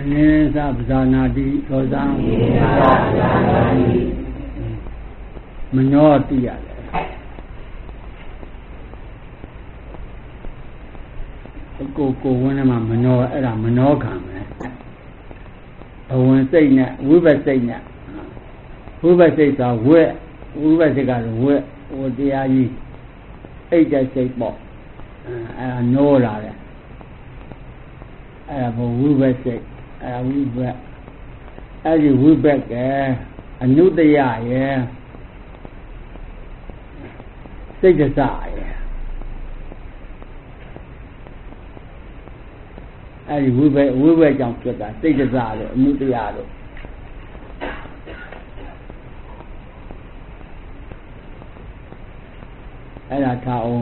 နေသပဇာနာတိသောဇံမနောတိရတယ်ကိုဝင်းထဲမှာမနောအဲ့ဒါမနောခံမယ်ဘဝင်စိတ်နဲ့ဝိပဿစိတ်နဲ့ဝိပဿစိတ်ဆိုဝိပဿစိတ်ကတော့ဝိဟိုတရားကြီးအိတ်တဲ့စိတ်ပေါ့အဲ့ဒါနိုးလာတယ်အဲ့ဒါဘဝိပဿစိတ်အဲ့ဒါဝိပဿအဲ့ဒီဝိပဿကအနုတ္တယရဲ့စိတ်တစရဲ့အဲ့ဒီဝိပဿကြောင့်ဖြစ်တာစိတ်တစလို့အနုတ္တယလို့အဲ့ဒါထားအောင်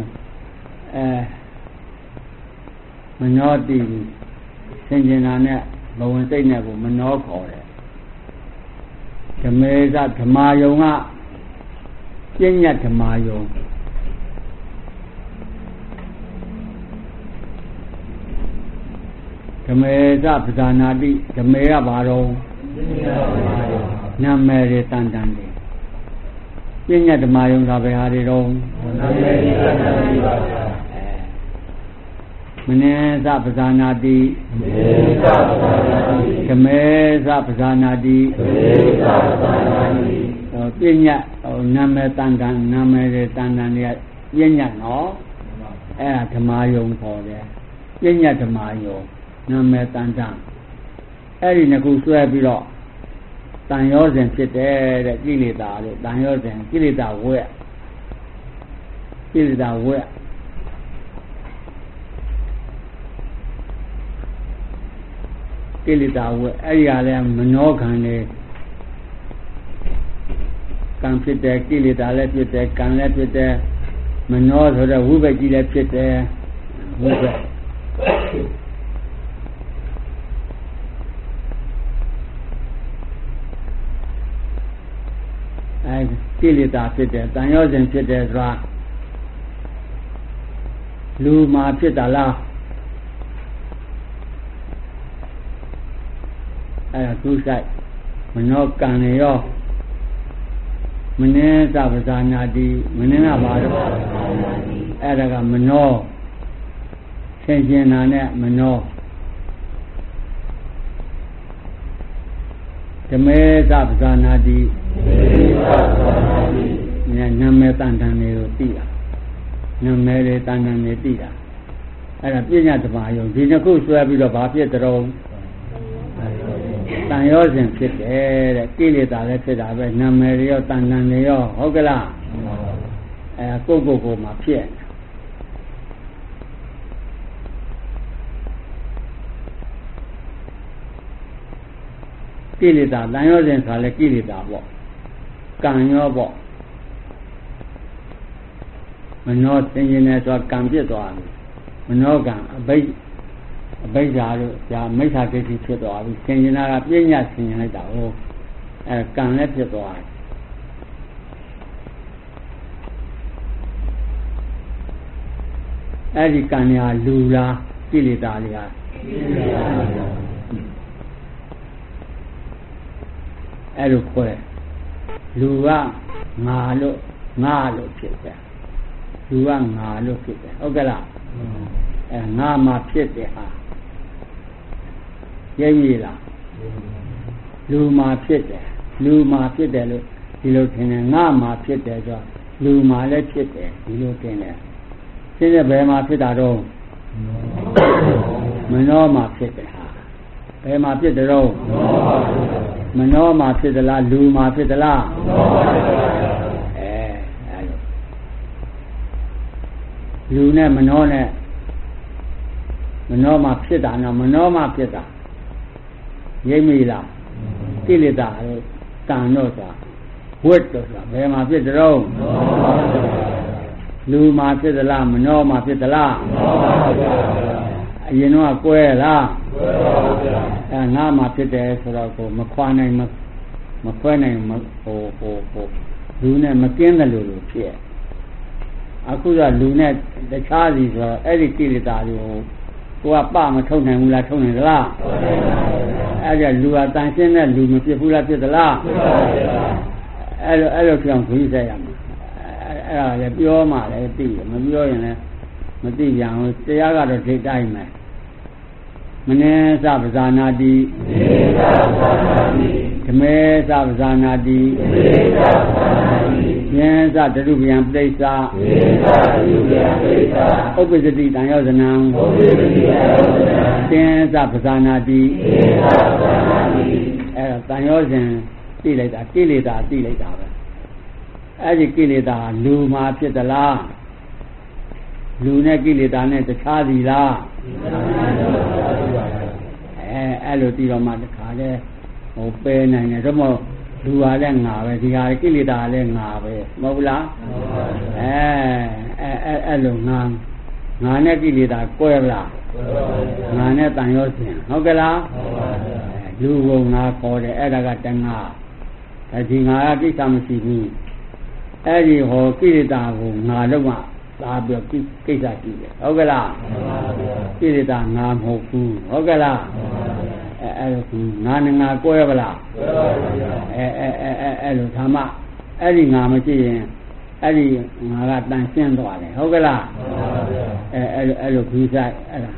မနောတိဆင်ကျင်တာနဲ့ဘဝင်စိတ်နဲ့ကိုမနောခေါ်တယ်ဓမေသဓမ္မာယုံကပြဉ္ညတ်ဓမ္မာယုံဓမေသပဇာနာတိဓမေကဘာတော့နာမည်တွေတန်တန်တွေပြဉ္ညတ်ဓမ္မာယုံကဘယ်ဟာတွေတော့နာမည်တွေတန်တန်တွေပါဗျာမနေသပဇာနာတိဓမေသပဇာနာတိပြဉ္ညတ်နာမည်တန်တန်နာမည်တွေတန်တန်တွေကပြဉ္ညတ်နော်အဲ့ဒါဓမ္မာယုံခေါ်တယ်ပြဉ္ညတ်ဓမ္မာယုံနာမည်တန်တန်အဲ့ဒီနှစ်ခုဆွဲပြီးတော့တန်ရောစဉ်ဖြစ်တယ်တဲ့ကိလေသာလို့တန်ရောစဉ်ကိလေသာဝက်ကိလေသာဝက်ကိလေသာဝက်အဲ့ဒီဟာလဲမနောခံနေကံဖြစ်တယ်ကိလေသာလည်းဖြစ်တယ်ကံလည်းဖြစ်တယ်မနောဆိုတဲ့ဝိပဿကြီးလည်းဖြစ်တယ်ဝိပဿကိလေသာဖြစ်တယ်တန်ရောစဉ်ဖြစ်တယ်ဆိုတာလူမှာဖြစ်တာလားအဲ့ဒါသူဆိုင်မနောကံနေရောမနေသပဇာနာတိမနေကဘာတော့အဲ့ဒါကမနောဆင်ကျင်တာနဲ့မနောဓမေသပဇာနာတိနာမည်တန်တန်တွေကိုသိတာနာမည်တွေတန်တန်တွေသိတာအဲ့ဒါပြဉ္ညာဓမ္မယုံဒီနှစ်ခုဆွဲပြီးတော့ဘာဖြစ်တုံးတန်ရောစဉ်ဖြစ်တယ်တဲ့ကိလေသာလည်းဖြစ်တာပဲနာမည်တွေရောတန်တန်တွေရောဟုတ်ကလားကိုယ်မှာဖြစ်ကိလေသာတန်ရောစဉ်ဆိုလည်းကိလေသာပေါ့ကံရောပေါ့မနောသင်္ကြန်နဲ့ဆိုကံပြစ်သွားပြီမနောကံအဘိဓါတို့ဒါမိစ္ဆာဒိဋ္ဌိဖြစ်သွားပြီသင်္ကြန်ကပြဉ္ညာဆင်ញင်လိုက်တာဟုတ်ကံလည်းဖြစ်သွားတယ်အဲ့ဒီကံညာလူလားကိလေသာတွေဟာအဲ့လိုခေါ်တယ်လူကငါလို့ဖြစ်တယ်လူကငါလို့ဖြစ်တယ်ဟုတ်ကဲ့လားငါမှဖြစ်တယ်ဟာရိပ်ရည်လားလူမှဖြစ်တယ်လို့ဒီလိုထင်တယ်ငါမှဖြစ်တယ်ဆိုတော့လူမှလည်းဖြစ်တယ်ဒီလိုထင်တယ်ရှင်းတဲ့ဘယ်မှာဖြစ်တာတော့မနောမှဖြစ်တယ်ဟာဘယ်မှာဖြစ်တယ်တော့မနောမှဖြစ်သလားလူမှဖြစ်သလားလူနဲ့မနောနဲ့မနောမှဖြစ်တာနော်မနောမှဖြစ်တာရိပ်မိလားကိလေသာလို့တန်တော့ဆိုတာဝတ်တော့ဆိုတာဘယ်မှာဖြစ်တယ်တော့လူမှဖြစ်သလားမနောမှဖြစ်သလားအရင်တော့ကွဲလားငါမှဖြစ်တယ်ဆိုတော့ကိုမခွာနိုင်မခွဲနိုင်ဟိုလူနဲ့မကင်းတယ်လို့ဖြစ်အခုကလူနဲ့တခြားစီဆိုတော့အဲ့ဒီကိလေသာတွေကိုကပမထုတ်နိုင်ဘူးလားထုတ်နိုင်သလားအဲ့ဒါလူဟာတန်ရှင်းတဲ့လူမဖြစ်ဘူးလားဖြစ်သလားဖြစ်ပါဗျာအဲ့လိုပြောင်းခွေးဆက်ရမှာအဲ့ဒါလည်းပြောမှလည်းသိတယ်မပြောရင်လည်းမသိပြန်ဘူးတရားကတော့ထိတိုင်းမယ်မနေသပဇာနာတိဓမေသပဇာနာတိယံသတရုပယံပဋိစ္စာဥပ္ပစ္စတိတံယောဇနံသင်္သပဇာနာတိအဲ့ဒါတန်ရောစဉ်သိလိုက်တာကိလေသာသိလိုက်တာပဲအဲ့ဒီကိလေသာလူမှာဖြစ်သလားလူနဲ့ကိလေသာနဲ့တခြားစီလားအဲ့လိုပြီးတော့မှတခါလဲဟိုပယ်နိုင်တယ်တော့မဟုတ်လူဟာလည်းငါပဲဒီဟာကိလေသာလည်းငါပဲမဟုတ်လားအဲ့လိုငါနဲ့ကိလေသာကွဲပလားငါနဲ့တန်ရောစဉ်ဟုတ်ကလားလူကငါခေါ်တယ်အဲ့ဒါကတငါဒီငါကကိစ္စမရှိဘူးအဲ့ဒီဟောကိလေသာကိုငါလုံးဝသာပြီးကိစ္စကြည့်တယ်ဟုတ်ကလားကိလေသာငါမဟုတ်ဘူးဟုတ်ကလားအဲ့လိုငါနဲ့ငါကွဲပလားအဲ့လိုသာမအဲ့ဒီငါမကြည့်ရင်အဲ့ဒီငါကတန်ရှင်းသွားတယ်ဟုတ်ကလားအဲ့လိုခီးဆိုင်အဲ့ဒါ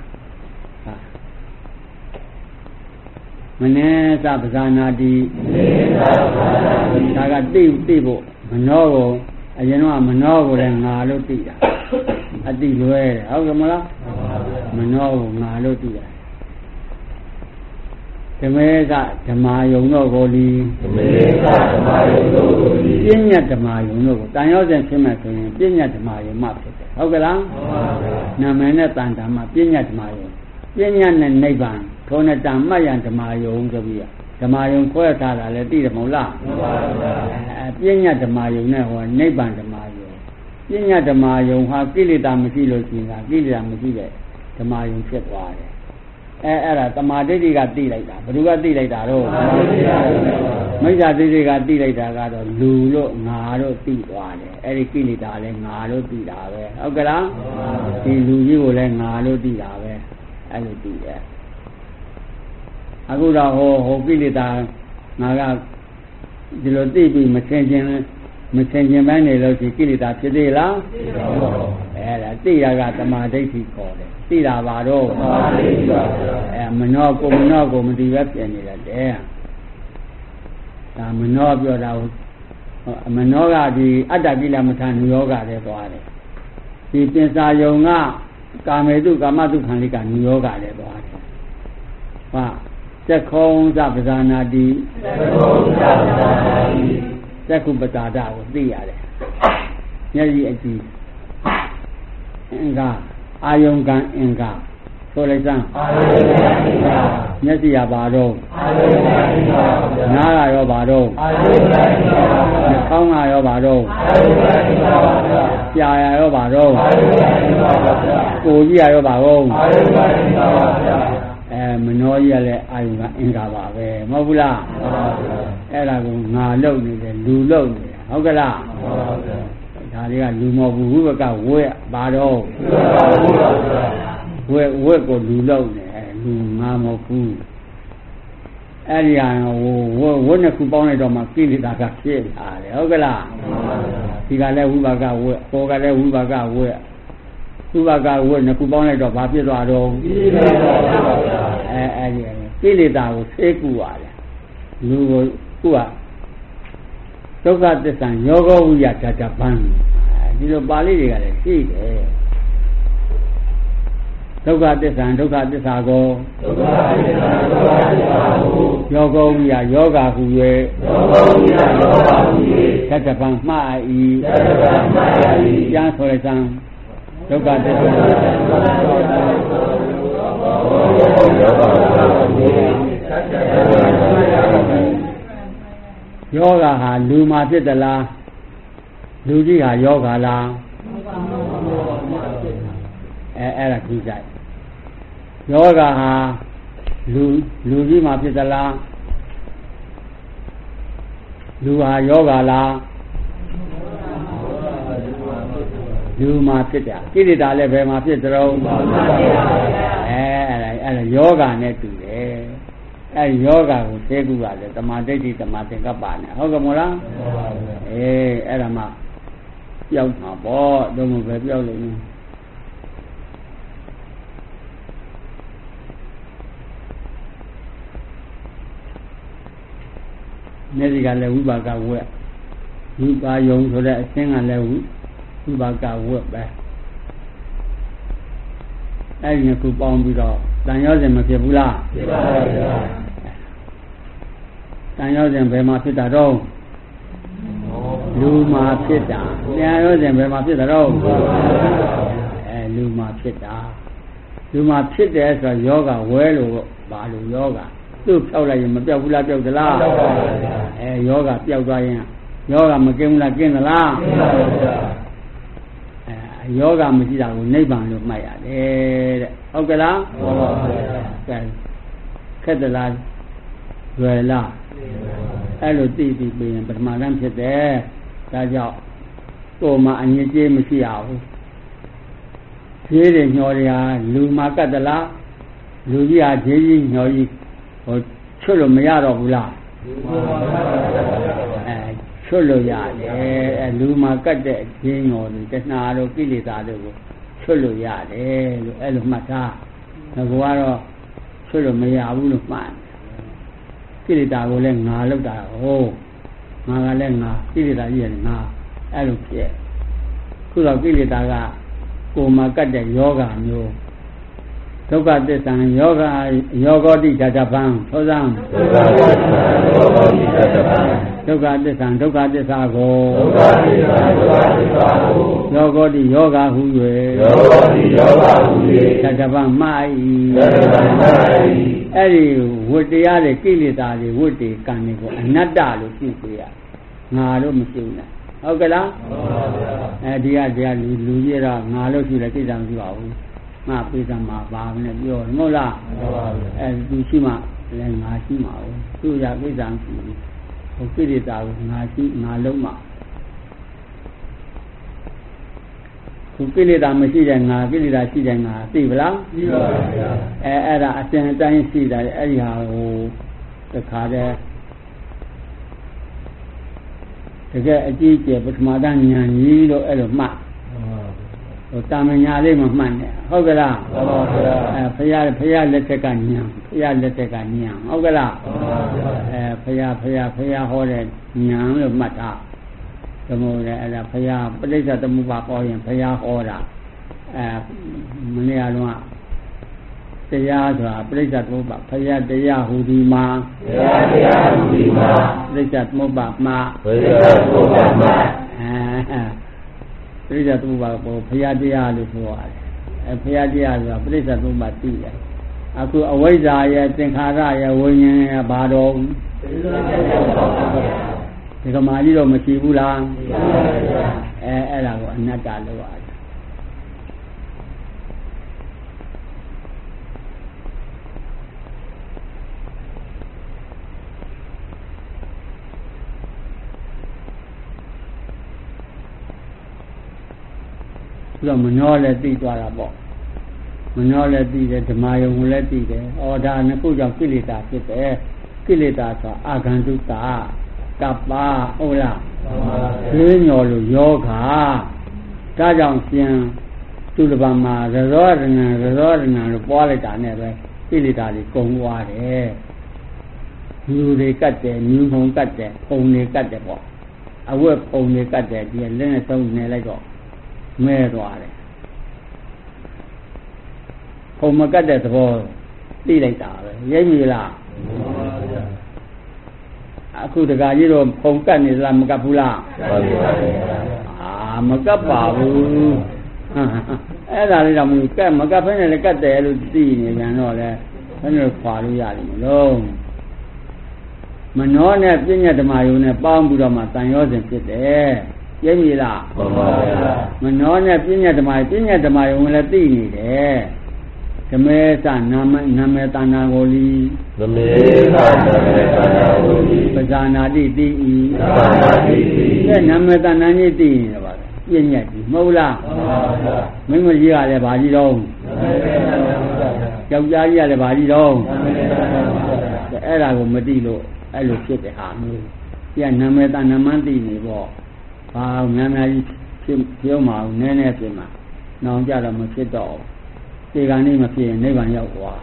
မနေသပဇာနာတိဒါကသိဖို့မနောကိုအရင်တော့မနောကိုလည်းငါလို့သိတာအတိလွဲတယ်ဟုတ်ကဲ့မလားမနောကိုငါလို့သိတာဓမေကဓမ္မယုံတော့ကိုလီဓမေကဓမ္မယုံတော့ကိုလီပြဉ္ညာဓမ္မယုံတော့ကိုတန်ရောစဉ်ဖြစ်မဲ့ဆိုရင်ပြဉ္ညာဓမ္မယုံမှဖြစ်တယ်ဟုတ်ကဲ့လားမှန်ပါဗျာနာမည်နဲ့တန်ဓမ္မပြဉ္ညာဓမ္မယုံပြဉ္ညာနဲ့နိဗ္ဗာန်ထုံးနဲ့တန်မှတ်ရန်ဓမ္မယုံဆိုပြီးဓမ္မယုံခွဲထားတာလည်းသိတယ်မဟုတ်လားမှန်ပါဗျာပြဉ္ညာဓမ္မယုံနဲ့ဟောနိဗ္ဗာန်ဓမ္မယုံပြဉ္ညာဓမ္မယုံဟာကိလေသာမရှိလို့ရှိရင်ကိလေသာမရှိတဲ့ဓမ္မယုံဖြစ်သွားတယ်အဲ့ဒါတမာဒိဋ္ဌိကသိလိုက်တာဘယ်သူကသိလိုက်တာတော့မိစ္ဆာဒိဋ္ဌိကသိလိုက်တာကတော့လူလို့ငါလို့သိသွားတယ်အဲ့ဒီကိလေသာလည်းငါလို့သိတာပဲဟုတ်ကလားဒီလူကြီးကိုလည်းငါလို့သိတာပဲအဲ့လိုသိတယ်အခုတော့ဟိုကိလေသာငါကဒီလိုသိပြီးမချင်းချင်းပဲနေလို့ဒီကိလေသာဖြစ်သေးလားအဲ့ဒါသိတာကတမာဒိဋ္ဌိခေါ်တယ်သိတာပါတော့မနောကိုမသိပဲပြင်နေတယ်ဒါမနောပြောတာမနောကဒီအတ္တကိလမထာနုယောဂတဲ့သွားတယ်ဒီပင်စာယုံကကာမေတုကာမတုခံလိကနုယောဂတဲ့သွားတယ်ဟာသက္ခုံသပဇာနာတိသက္ခုပဇာဒကိုသိရတယ်မျက်စိအကြည့်အင်္ဂါအာယုံကံအင်္ဂါဆိုလိုက်စမ်းအာယုံကံအင်္ဂါမျက်စိရပါတော့အာယုံကံအင်္ဂါနားရရောပါတော့အာယုံကံအင်္ဂါနှာခေါင်းရရောပါတော့အာယုံကံအင်္ဂါကြာရရောပါတော့အာယုံကံအင်္ဂါကိုကြီးရရောပါတော့အာယုံကံအင်္ဂါမနောကြီးရလဲအာယုံကအင်္ဂါပါပဲမဟုတ်ဘူးလားမှန်ပါဗျာအဲ့ဒါကိုငါလုံနေတယ်လူလုံနေတယ်ဟုတ်ကလားမှန်ပါဗျာဒါတွေကလူမဟုတ်ဘူးဝိဘကဝဲပါတော့ဝဲကိုလူလောက်နေလူငါမဟုတ်ဘူးအဲ့ဒီဟာဝဲနှစ်ခုပေါင်းလိုက်တော့မှကိလေသာကဖြစ်လာတယ်ဟုတ်ကလားဒီကလည်းဝိဘကဝဲပေါ်ကလည်းဝိဘကဝဲနှစ်ခုပေါင်းလိုက်တော့ဘာဖြစ်သွားတော့ကိလေသာပါဗျာအဲ့ဒီကိလေသာကိုသိကူရတယ်လူကိုခုကဒုက္ခသစ္စာယောဂဝိယဓာတပန်းဒီလိုပါဠိတွေကလည်းရှိတယ်ဒုက္ခသစ္စာကိုယောဂဝိယယောဂဟု၍ဓာတပန်းမှား၏ကျမ်းဆိုရစံဒုက္ခသစ္စာယောဂဟာလူမှာဖြစ်သလားလူကြီးဟာယောဂလားအဲ့ဒါကြည့်ကြယောဂဟာလူကြီးမှာဖြစ်သလားလူဟာယောဂလားလူမှာဖြစ်တယ်ကိလေသာလည်းဘယ်မှာဖြစ်သလဲအဲ့ဒါယောဂနဲ့တူတယ်ယောဂကိုသိကူရတယ်တမာဒိဋ္ဌိတမာသင်္ကပ္ပနဲ့ဟုတ်ကဲ့မို့လားအဲ့ဒါမှပြောက်မှာပေါ့တော့မပဲပြောက်လို့မျက်စိကလည်းဝိပါကဝက်ဝိပါယုံဆိုတဲ့အဆင်းကလည်းဝိပါကဝက်ပဲအဲ့ဒီနှစ်ခုပေါင်းပြီးတော့တန်ရောစဉ်မဖြစ်ဘူးလားဖြစ်ပါပါဗျာတန်ရောစဉ်ဘယ်မှာဖြစ်တာတော့လူမှာဖြစ်တာတရားရောစဉ်ဘယ်မှာဖြစ်တာတော့လူမှာဖြစ်တာလူမှာဖြစ်တယ်ဆိုတော့ယောဂဝဲလို့ဘာလို့ယောဂသူ့ဖြောက်လိုက်ရင်မပြောက်ဘူးလားပြောက်သလားပြောက်ပါပါဗျာယောဂပြောက်သွားရင်ယောဂမကင်းဘူးလားကင်းသလားကင်းပါပါဗျာယောဂမရှိတာကိုနိဗ္ဗာန်လို့မှတ်ရတယ်တဲ့ဟုတ်ကဲ့လားဟုတ်ပါဘူးကဲခက်သလားရွယ်လားအဲ့လိုသိပြီးပြင်ပထမတန်းဖြစ်တယ်ဒါကြောင့်ကိုယ်မှာအငြင်းကြေးမရှိရဘူးခြေတွေညှော်တွေဟာလူမှာကတ်သလားလူကြီးဟာခြေကြီးညှော်ကြီးဟိုချွတ်လို့မရတော့ဘူးလားချွတ်လို့ရတယ်လူမှာကတ်တဲ့ခြေညှော်တွေတဏှာတို့ကိလေသာတို့ကိုချွတ်လို့ရတယ်လို့အဲ့လိုမှတ်ထားငါကတော့ချွတ်လို့မရဘူးလို့မှတ်ကိလေသာကိုလည်းငါလောက်တာဟုတ်ငါကလည်းငါကိလေသာကြီးရတယ်ငါအဲ့လိုဖြစ်ခုတော့ကိလေသာကကိုယ်မှာကတ်တဲ့ယောဂမျိုးဒုက္ခသစ္စာယောဂယောဂောတိဓာတပံသောဇံဒုက္ခသစ္စာယောဂောတိဓာတပံဒုက္ခသစ္စာဒုက္ခသစ္စာကိုဒုက္ခသစ္စာဒုက္ခသစ္စာကိုယောဂောတိယောဂဟု၍ယောဂောတိယောဂဟု၍ဓာတပံမှာ၏ဓာတပံမှာ၏အဲ့ဒီဝတ္တရားတွေကိလေသာတွေဝတ္တေကံတွေကိုအနတ္တလို့သိကြရငါလို့မရှိဘူးလားဟုတ်ကဲ့လားဟုတ်ပါဗျာဒီကလူကြီးတော့ငါလို့ရှိတယ်ကိစ္စမရှိပါဘူးငါပိဿမှာပါနဲ့ပြောမဟုတ်လားဟုတ်ပါဗျာသူရှိမှလည်းငါရှိမှာဘူးသူရကိစ္စမရှိဘူးဟိုကိလေသာကိုငါရှိငါလုံးမှာခုကိလေသာမရှိတဲ့ငါကိလေသာရှိတဲ့ငါသိပလားသိပါပါဗျာအဲ့ဒါအစဉ်အတိုင်းရှိတာအဲ့ဒီဟာဟိုတခါတည်းတကယ်အကြည့်ကျပထမတန်းဉာဏ်ကြီးလို့အဲ့လိုမှတ်ဟိုတာမညာလေးမမှတ်နဲ့ဟုတ်ကလားဟုတ်ပါဗျာဖရာလက်ထက်ကဉာဏ်ဖရာလက်ထက်ကဉာဏ်ဟုတ်ကလားဟုတ်ပါဗျာဖရာဟောတဲ့ဉာဏ်လို့မှတ်တာသမုဒ္ဒရာအဲ့ဒါဖရာပဋိစ္စသမုပ္ပါဟောရင်ဖရာဟောတာမနေ့ကလုံးကတရားဆိုတာပဋိစ္စသမုပ္ပါဖရာတရားဟူဒီမှာဖရာတရားဟူဒီမှာပဋိစ္စသမုပ္ပါမှာပဋိစ္စသမုပ္ပါမှာပရိစ္ဆေသမုပ္ပါကိုဘုရားတရားလို့ဆိုရတယ်ဘုရားတရားဆိုတာပရိစ္ဆေသမုပ္ပါသိတယ်အခုအဝိဇ္ဇာရဲ့သင်္ခါရရဲ့ဝိညာဉ်ရဲ့ဘာတော်ဒီကမာကြီးတော့မရှိဘူးလားအဲ့ဒါကိုအနတ္တလို့ရတယ်တော့မနှောလည်းသိသွားတာပေါ့မနှောလည်းသိတယ်ဓမ္မယုံလည်းသိတယ်ဩဒါနှစ်ခုကြောင့်ကိလေသာဖြစ်တယ်ကိလေသာဆိုအာဂန္တုတာကပ္ပဟုတ်လားသိညောလို့ယောဂဒါကြောင့်ပြန်သူတစ်ပါးမှာရရောရဏလို့ပွားလိုက်တာနဲ့ပဲကိလေသာတွေကုန်သွားတယ်လူတွေကတ်တယ်မြူးဖုံကတ်တယ်ပုံတွေကတ်တယ်ပေါ့အဝတ်ပုံတွေကတ်တယ်ဒီလက်နဲ့သုံးနေလိုက်တော့မဲသွားတယ်ဖုံမကတ်တဲ့သဘောသိလိုက်တာပဲရိပ်ပြီလားအခုတခါကြီးတော့ဖုံကတ်နေလားမကတ်ဘူးလားမကတ်ပါဘူးအဲ့ဒါလေးတော့မကတ်ဖဲနဲ့လည်းကတ်တယ်လို့သိနေကြတော့လေဘယ်လိုခွာလို့ရတယ်မလို့မနှောနဲ့ပြဉ္ညာဓမ္မယုံနဲ့ပေါင်းပြီးတော့မှတန်ရောစဉ်ဖြစ်တယ်ရိပ်ပြီလားဟုတ်ပါဘူးမနှောနဲ့ပြဉ္ညာဓမ္မယုံလည်းသိနေတယ်ဓမေသနာမေတနာကိုလီဓမေသနာမေတနာကိုလီပဇာနာတိတိဤပဇာနာတိတိအဲနာမေတနာကြီးသိနေပါလေပြဉ္ညာကြီးမဟုတ်လားဟုတ်ပါဘူးမင်းမကြီးကလည်းဗာကြီးတော့ယောက်ျားကြီးရတယ်ဘာကြီးတော့အဲ့ဒါကိုမသိလို့အဲ့လိုဖြစ်တဲ့ဟာမျိုးပြနာမည်တဏ္ဍမန်းသိနေပေါ့ဘာများများကြီးဖြစ်ပြောမှာနည်းနည်းဖြစ်မှာနောင်ကြတော့မဖြစ်တော့ဒီကနေ့မဖြစ်ရင်နိဗ္ဗာန်ရောက်သွား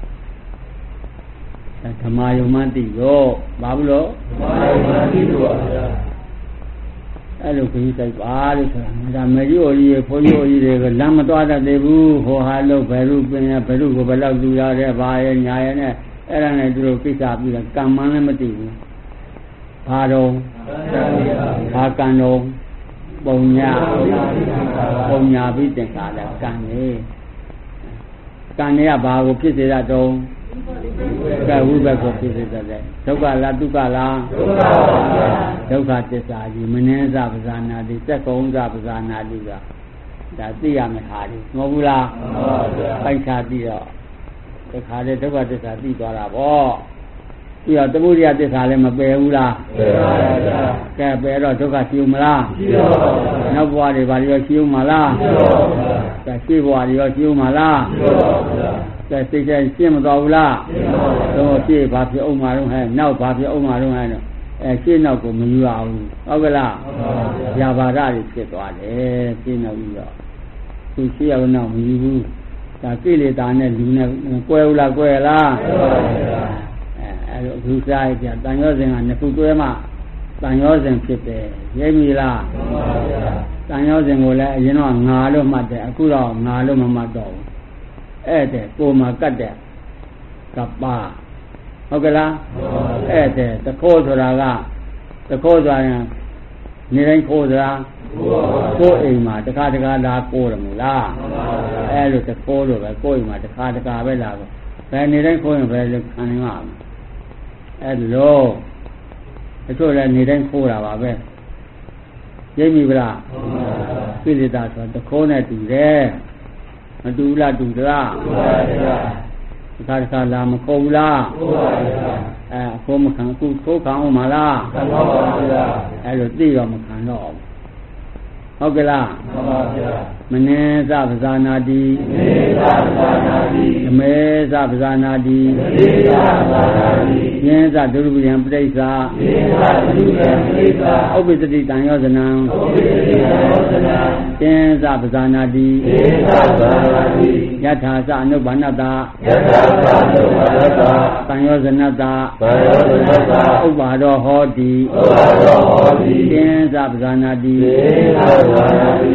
ဓမ္မယုံမှန်းသိရောဘာဘူးလို့ဓမ္မယုံမှန်းသိလို့ပါဗျာအဲ့လိုခရီးဆိုင်ပါလို့ဆိုတာဒါမကြီးအိုကြီးဘုန်းကြီးအိုကြီးတွေကလမ်းမသွားတတ်သေးဘူးဟောဟာလို့ဘယ်လိုပင်ရဘယ်လိုကိုဘယ်လောက်လူရတဲ့ဘာရဲ့ညာရဲ့နဲ့အဲ့ဒါနဲ့သူတို့ကိစ္စပြီးတော့ကံမှန်းလည်းမသိဘူးဘာတော့ဘာကံတော့ပုံညာပြီးတင်စားတယ်ကံနေကံနေကဘာကိုဖြစ်စေတာတုံးကဲဝိဘက်ကိုဖြစ်စေတယ်ဒုက္ခလားဒုက္ခလားဒုက္ခသစ္စာကြီးမနှင်းစပဇာနာတိစက်ကုံစပဇာနာတိကဒါသိရမယ်ဟာဒီမဟုတ်ဘူးလားပိုက်ချပြီးတော့တခါတည်းဒုက္ခသစ္စာသိသွားတာပေါ့ပြီးတော့သမုဒိယသစ္စာလည်းမပယ်ဘူးလားပယ်ပါဗျာကဲပယ်တော့ဒုက္ခရှိဦးမလားရှိပါဘူးနောက်ဘဝတွေဘာတွေရောရှိဦးမလားရှိပါဘူးကဲရှိဘဝတွေရောရှိဦးမလားရှိပါဘူးကဲစိတ်ထဲရှင်းမသွားဘူးလားရှင်းပါဘူးတော့ရှင်းဘာဖြစ်အောင်မှာတော့ဟဲ့နောက်ဘာဖြစ်အောင်မှာတော့ဟဲ့ရှင်းနောက်ကိုမယူရဘူးဟုတ်ကလားဗျာပါဒတွေဖြစ်သွားတယ်ရှင်းနောက်ပြီးတော့သူရှင်းအောင်နောက်မယူဘူးဒါကိလေသာနဲ့လူနဲ့ကွဲဦးလားကွဲလားကွဲပါဗျာအဲ့လိုအခုစားရကြတန်ရောစဉ်ကနှစ်ခုတွဲမှတန်ရောစဉ်ဖြစ်တယ်ရိပ်ပြီလားမှန်ပါဗျာတန်ရောစဉ်ကိုလည်းအရင်တော့ငါလို့မှတ်တယ်အခုတော့ငါလို့မမှတ်တော့ဘူးဧည့်တဲ့ကိုမှာကတ်တဲ့ကပ္ပဟုတ်ကလားဧည့်တဲ့တခိုးဆိုတာကတခိုးဆိုရင်နေတိုင်းခိုးဆိုတာကိုယ်အိမ်မှာတခါတခါလာကိုးတယ်မို့လားအဲ့လိုတခိုးလို့ပဲကိုယ်အိမ်မှာတခါတခါပဲလာပဲဘယ်နေတိုင်းခိုးရင်ပဲခံနေမှာအဲ့လိုအချို့လည်းနေတိုင်းခိုးတာပါပဲရိပ်ပြီဗလားကိလေသာဆိုတခိုးနဲ့တူတယ်မတူလားတူသလားတူပါဗျာတခါတခါလာမခိုးဘူးလားခိုးပါဗျာခိုးမခံအခုခိုးခံအောင်မလားခံပါပါဗျာအဲ့လိုသိတော့မခံတော့ဟုတ်ကလားမှန်ပါဗျာမနေသပဇာနာတိမေသပဇာနာတိမေသပဇာနာတိမေသပဇာနာတိယင်းသဒုရပယံပဋိစ္ဆာယင်းသဒုရပယံပဋိစ္ဆာဥပ္ပစ္စတိတံယောဇနံဥပ္ပစ္စတိတံယောဇနံယင်းသပဇာနာတိယင်းသပဇာနာတိယထာသအနုဘာနတယထာသအနုဘာနတတံယောဇနတတံယောဇနတဥပ္ပါဒောဟောတိဥပ္ပါဒောဟောတိယင်းသပဇာနာတိယင်းသပဇာနာတိ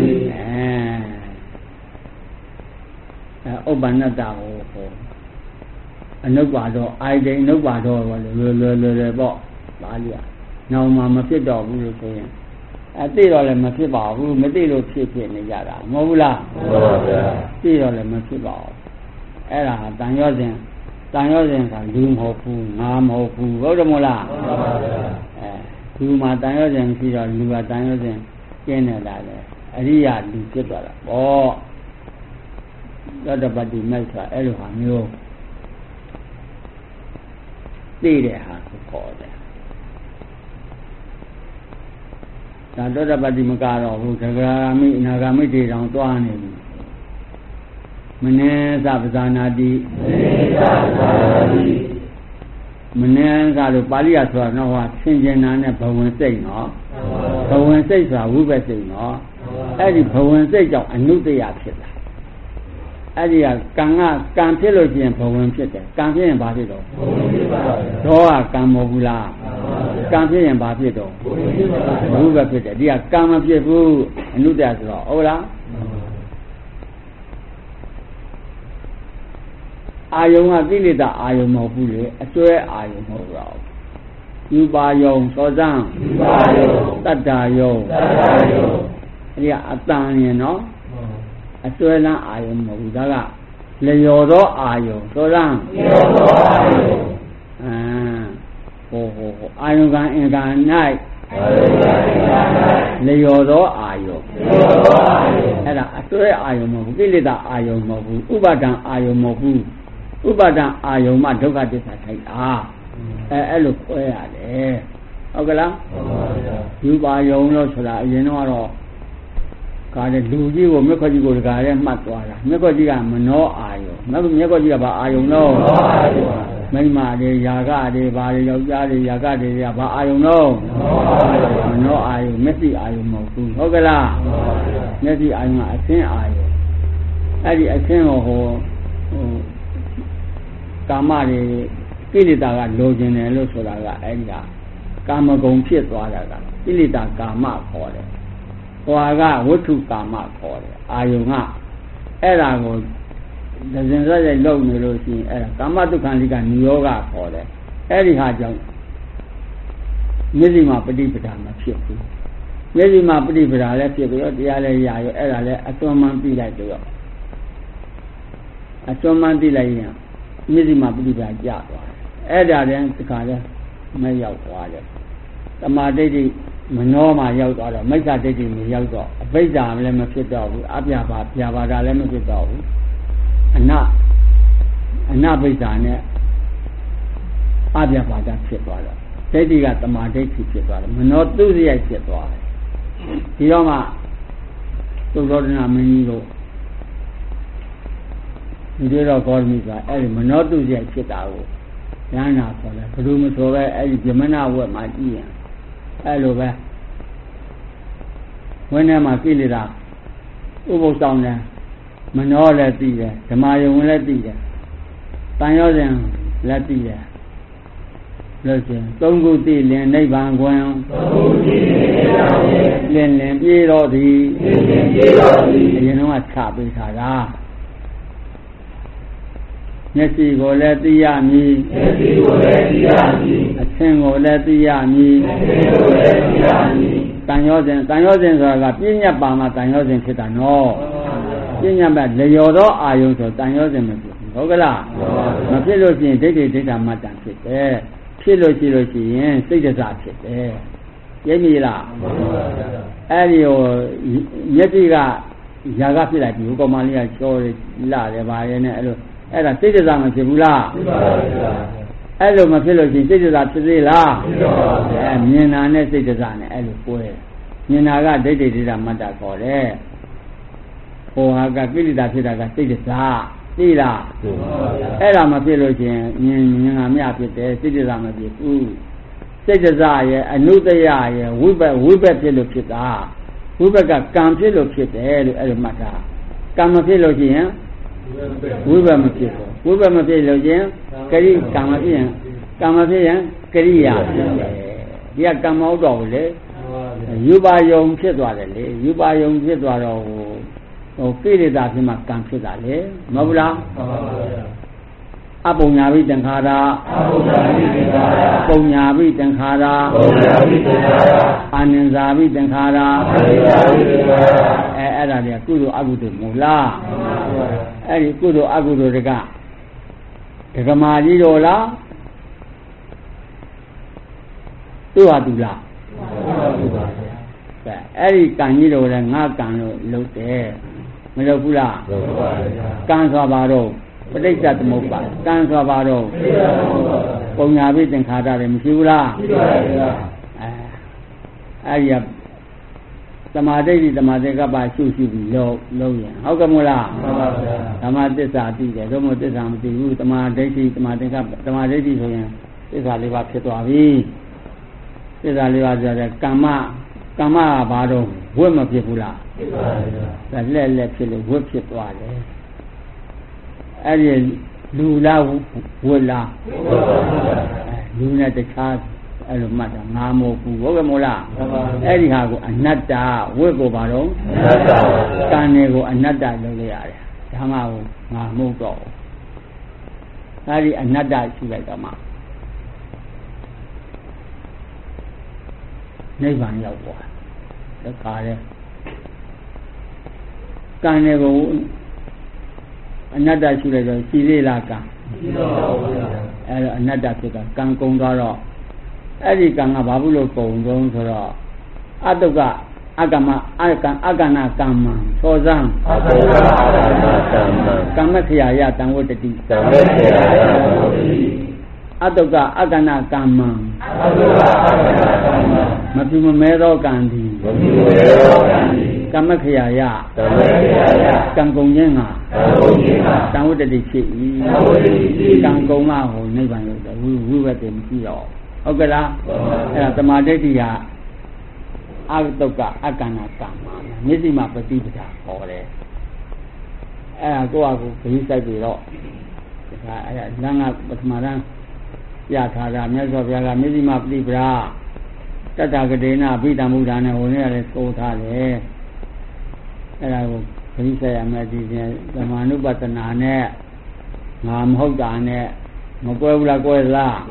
ဥပ္ပန္နတဟောအနုပါတော့အိုင်ဒိန်အနုပါတော့လွယ်ပေါ့ပါဠိကနောင်မှမဖြစ်တော့ဘူးလို့ဆိုရင်သိတော့လည်းမဖြစ်ပါဘူးမသိလို့ဖြစ်နေကြတာမဟုတ်ဘူးလားမှန်ပါဗျာသိတော့လည်းမဖြစ်ပါဘူးအဲ့ဒါတန်ရောစဉ်ကလူမဟုတ်ဘူးငါမဟုတ်ဘူးဟုတ်တယ်မို့လားမှန်ပါဗျာလူမှာတန်ရောစဉ်ဖြစ်တော့လူကတန်ရောစဉ်ကျင်းနေတာလေအရိယာလူဖြစ်သွားတာပေါ့သောတပတ္တိမိုက်ဆိုတာအဲ့လိုဟာမျိုးသိတဲ့ဟာကိုခေါ်တယ်ဒါသောတပတ္တိမကတော့ဘူးသဂရာမိအနာဂမိတေတောင်သွားနေပြီမနေသပဇာနာတိမနေသလို့ပါဠိရဆိုတာတော့ဟာဆင်ခြင်တာနဲ့ဘဝင်စိတ်နော်ဘဝင်စိတ်ဆိုတာဝိပဿစိတ်နော်အဲ့ဒီဘဝင်စိတ်ကြောင့်အနုတ္တယဖြစ်တာအဲ့ဒီကကံဖြစ်လို့ရှိရင်ဘဝင်ဖြစ်တယ်ကံဖြစ်ရင်ဘာဖြစ်တော့ဘဝင်ဖြစ်ပါဘူးဒေါကကံမဟုတ်ဘူးလားကံဖြစ်ရင်ဘာဖြစ်တော့ဘုပဲဖြစ်တယ်ဒီကကံမဖြစ်ဘူးအနုတ္တဆိုတော့ဟုတ်လားအာယုံကကိလေသာအာယုံမဟုတ်ဘူးလေအစွဲအာယုံမဟုတ်တော့ယူပါယုံသောဇံယူပါယုံတတ္တာယုံအဲ့ဒီကအတန်ရင်နော်အစွဲလန်းအာယုံမဟုတ်ဘူးဒါကလျော်သောအာယုံသောဇံလျော်သောအာယုံအာယုံကအင်္ဂါ၌လျော်သောအာယုံအဲ့ဒါအစွဲအာယုံမဟုတ်ဘူးကိလေသာအာယုံမဟုတ်ဘူးဥပါဒံအာယုံမဟုတ်ဘူးဥပါဒံအာယုံမှဒုက္ခသစ္စာထိုက်တာအဲ့လိုခွဲရတယ်ဟုတ်ကလားမှန်ပါဗျာယူပါယုံလို့ဆိုတာအရင်တော့ကားတဲ့လူကြီးကိုမြက်ခွက်ကြီးကိုတကားတဲ့မှတ်သွားတာမြက်ခွက်ကြီးကမနှောအာယုမြက်ခွက်ကြီးကဘာအာယုတော့မိမတွေယာကတွေဘာတွေယောက်ျားတွေယာကတွေကဘာအာယုတော့မနှောအာယုမျက်စိအာယုမဟုတ်ဘူးဟုတ်ကလားမျက်စိအာယုကအသင်းအာယုအဲ့ဒီအသင်းကိုဟိုကာမတွေကိလေသာကလိုချင်တယ်လို့ဆိုတာကအဲ့ဒီကကာမဂုဏ်ဖြစ်သွားတာကကိလေသာကာမခေါ်တယ်ဟွာကဝဋ္ထုကာမခေါ်တယ်အာယုံကအဲ့ဒါကိုဒဇင်စရိုက်လုံနေလို့ရှိရင်အဲ့ဒါကာမတုခံလိကနိယောဂခေါ်တယ်အဲ့ဒီဟာကြောင့်မျက်စိမှာပฏิပဒါမဖြစ်ဘူးမျက်စိမှာပฏิပဒါလည်းဖြစ်ပြီးတော့တရားလည်းရရောအဲ့ဒါလည်းအစွမ်းမှန်းပြီးလိုက်တော့အစွမ်းမှန်းပြီးလိုက်ရင်မျက်စိမှာပฏิပဒါကျသွားတယ်အဲ့ဒါတည်းသခါလဲမရောက်သွားတယ်သမာဓိဋ္ဌိမနောမှာရောက်သွားတော့မိစ္ဆာဒိဋ္ဌိမှာရောက်တော့အဘိဓါလည်းမဖြစ်တော့ဘူးအပြပါပြပါဒလည်းမဖြစ်တော့ဘူးအနဘိဓါနဲ့အပြပါဒဖြစ်သွားတော့ဒိဋ္ဌိကသမာဓိဋ္ဌိဖြစ်သွားတယ်မနောသူစရိုက်ဖြစ်သွားတယ်ဒီတော့မှသုဒ္ဓရဏမင်းကြီးတို့ဒီတော့ဂေါရမိကအဲ့ဒီမနောသူစရိုက်ဖြစ်တာကိုဉာဏ်နာခေါ်တယ်ဘယ်လိုမဆိုပဲအဲ့ဒီဗြဟ္မဏဝတ်မှာကြည့်ရင်အဲ့လိုပဲဝင်းထဲမှာကိလေသာဥပုသ်ဆောင်တယ်မနှောလည်းသိတယ်ဓမ္မယုံလည်းသိတယ်တန်ရောစဉ်လည်းသိတယ်လို့ချင်းသုံးခုသိလင်နိဗ္ဗာန်ကွယ်လင်ပြေတော့သည်အရင်တော့ချပေးထားတာမျက်စိကိုလည်းသိရမည်အခြင်းကိုလည်းသိရမည်တန်ရောစဉ်ဆိုတာကပြဉ္ညာပါမှာတန်ရောစဉ်ဖြစ်တာနော်ပြဉ္ညာပါလျော်သောအာယုံဆိုတန်ရောစဉ်မဖြစ်ဘူးဟုတ်ကလားမဖြစ်လို့ရှိရင်ဒိဋ္ဌိဒိဋ္ဌာမတ္တဖြစ်တယ်ဖြစ်လို့ရှိရင်စိတ်တစားဖြစ်တယ်ရည်မည်လားအဲ့ဒီဟိုမျက်စိကຢာကဖြစ်လိုက်ပြီဟိုကောင်မလေးကချောလာတယ်ဗာရဲနဲ့အဲ့လိုအဲ့ဒါစိတ်တစားမဖြစ်ဘူးလားဖြစ်ပါပါဗျာအဲ့လိုမဖြစ်လို့ရှိရင်စိတ်တစားဖြစ်သေးလားဖြစ်ပါပါဗျာမြင်တာနဲ့စိတ်တစားနဲ့အဲ့လိုပွဲမြင်တာကဒိဋ္ဌိဒိဋ္ဌာမတ္တခေါ်တယ်ဟိုဟာကကိလေသာဖြစ်တာကစိတ်တစားသိလားဖြစ်ပါပါဗျာအဲ့ဒါမဖြစ်လို့ရှိရင်မြင်တာမြဖြစ်တယ်စိတ်တစားမဖြစ်ဘူးစိတ်တစားရဲ့အနုတ္တယရဲ့ဝိဘက်ဖြစ်လို့ဖြစ်တာဝိဘက်ကကံဖြစ်လို့ဖြစ်တယ်လို့အဲ့လိုမှတ်တာကံမဖြစ်လို့ရှိရင်ဝိဘက်မဖြစ်ဘူးဝိဘက်မဖြစ်လို့ချင်းကရိကံမဖြစ်ရင်ကရိယာဖြစ်တယ်ဒီကကံမဟုတ်တော့ဘူးလေယူပါယုံဖြစ်သွားတယ်လေယူပါယုံဖြစ်သွားတော့ဟိုကိလေသာဖြစ်မှကံဖြစ်တာလေမဟုတ်ဘူးလားအပုံညာဘိတံခါရာပုံညာဘိတံခါရာအာနန္ဇာဘိတံခါရာအဲ့ဒါတွေကကုသိုလ်အကုသိုလ်မဟုတ်လားအဲ့ဒီကုသိုလ်အကုသိုလ်တွေကဒကမာကြီးတော်လားသူ့ဟာသူလားအဲ့ဒီကံကြီးတော်လည်းငါကံလို့လုပ်တယ်မလုပ်ဘူးလားလုပ်ပါဗျာကံဆိုပါတော့ပဋိစ္စသမုပ္ပါကံဆိုပါတော့ပုံညာဘိသင်္ခါရတွေမရှိဘူးလားရှိပါဗျာအဲ့ဒီသမာဓိသမာဓိကပ္ပရှုပြီးလုံးရင်ဟုတ်ကဲ့မို့လားမှန်ပါဗျာဓမ္မသစ္စာသိတယ်တို့မို့သစ္စာမသိဘူးသမာဓိသမာဓိကသမာဓိဆိုရင်သစ္စာလေးပါးဖြစ်သွားပြီသစ္စာလေးပါးဆိုတဲ့ကမ္မကဘာတော့ဝတ်မဖြစ်ဘူးလားဖြစ်ပါဗျာလက်ဖြစ်လို့ဝတ်ဖြစ်သွားတယ်အဲ့ဒီလူလားဝတ်လားလူနဲ့တခြားအဲ့လိုမှတ်တာငါမို့ဘူးဟုတ်ကဲ့မို့လားအဲ့ဒီဟာကိုအနတ္တဝတ်ကိုဘာတော့အနတ္တကံတွေကိုအနတ္တလုပ်လိုက်ရတယ်ဒါမှငါမို့တော့အဲ့ဒီအနတ္တရှိလိုက်တော့မှနိဗ္ဗာန်ရောက်သွားတယ်ဒါကြတဲ့ကံတွေကိုအနတ္တရှိလိုက်တော့ရှိသေးလားကံရှိပါဘူးဗျာအဲ့တော့အနတ္တဖြစ်တာကံကုန်သွားတော့အဲ့ဒီကံကဘာဘူးလို့ကုန်ဆုံးဆိုတော့အတုကအကမအကနာကမ္မံသောဇံအတုကအကနာကမ္မံကမ္မခရာယတံဝတ္တိကမ္မခရာယတံဝတ္တိအတုကအကနာကမ္မံမပြုမမဲသောကံသည် Kamakaya, Kangongyenga, Tawudichi, Kangoma, never we were them here. Ogala, Tamadia, Agtoka, Akana, Nizima Petita, or go out, he said, Langa, but Maran, Yatara, Mesovia, Nizima Libra. Tatagadena, Vita Mudana, only go tale. And I will say, I'm at the Manubatanane, Mam Hogane, Moguela Goela.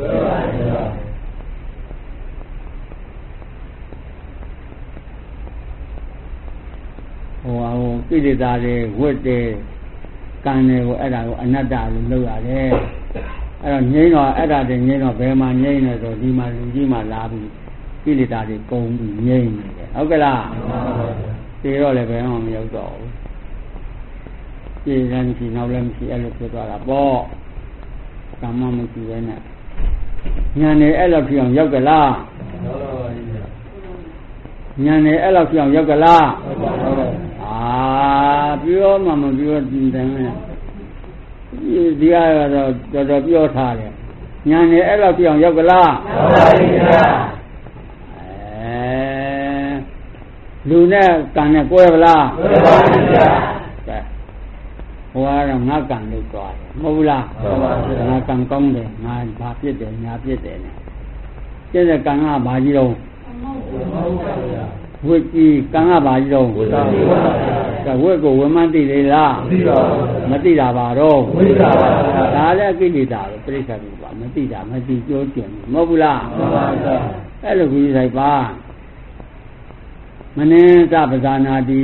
Oh, I will feed it at a wood day, Kane, another look. I don't know, I don't know, Bema, Yana, or Lima Labi. Pilitari công bị nhây ok là thì rồi lại phải làm nhiều chỗ thì làm gì nào làm gì là cái đó là bỏ cảm ơn chị vậy nè nhà này là phiền yêu cái là nhà này là phiền yêu cái là biểu mà biểu gì thế này đi ra rồi biểu thà đấy nhà này là phiền yêu cái là Luna can Puebla Hoa là ngã càng được gọi Mula ngã càng công để ngã bà biết để nhà biết để này chứ là càng ngã bà gì đâu vui chi càng ngã bà gì đâu cái vui của vui mang đi đây là mất đi là bà đâu đó là cái gì đó cái gì đó mất đi chỗ chuyện Mula cái là cái gì ba Mane Sabazanadi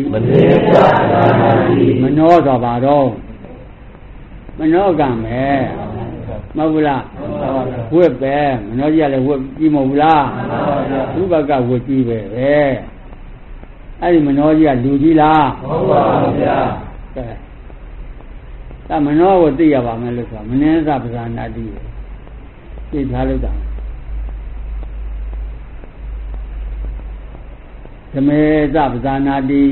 Mano Sabado Mano Game Mavula Whip there, Mano Yellow Whip Imovula Ubaga Whip Ibe Ali Mano Yaludila Mano was the Avameluka, Mane Sabazanadi It's Haluda Tameza Zanadi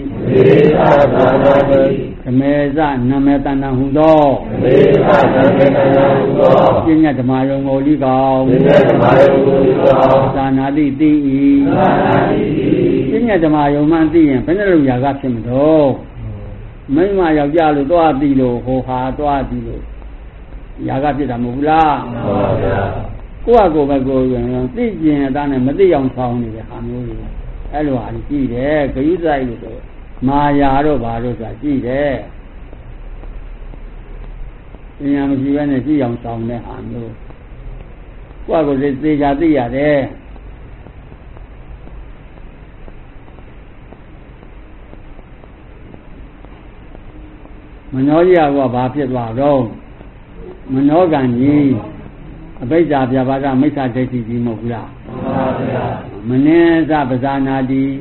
Tameza Nametana Hudo Jinya Tamayo Oligo Zanadi Di Jinya Tamayo Mandi and Peneluya got him though. Mema Yalu Doadilo, Hoha Doadilo Yagatita Mula Kuago Bago, Tijin and Dana Medium Town in the Hanui. Hello, I see there. Can you say it? Mayaro Baros, I see there. I'm given a young song there. What was it? They are there. Manoya was Baptist Waro Monogany. A base of Yabada Mesa Desi Mokula. Maneza Bazanadi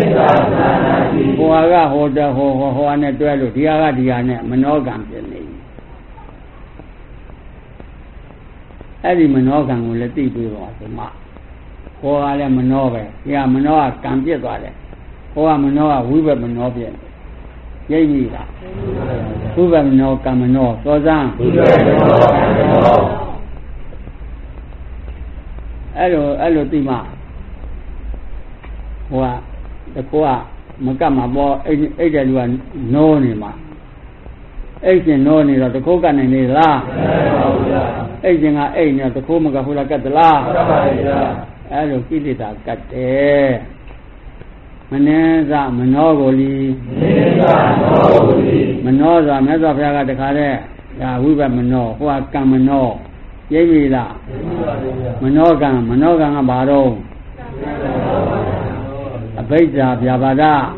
Hoaga Hoda Hoana Duelo, Diaga Diana, Monogam. Every Monogam will let people watch the mark. Hoala Monove, Ya Manoa can't get about it. Hoa Manoa, we were Monovian. Yamila. Who were no Camano, Sozan. Hello, Tima. Hoa, the Koa, Makama, Ajan, no Nima. Asian no need of the Kokan and the La. Asian are eight of the Komaka Hula got the La. Hello, Kitita got there. Maneza, Monogoli, Manoza, Mezafaga the Kare, Ya, we were Mano, Hoa Kamano, Yamila, Monogam, Abaro. A Beja, Yabada,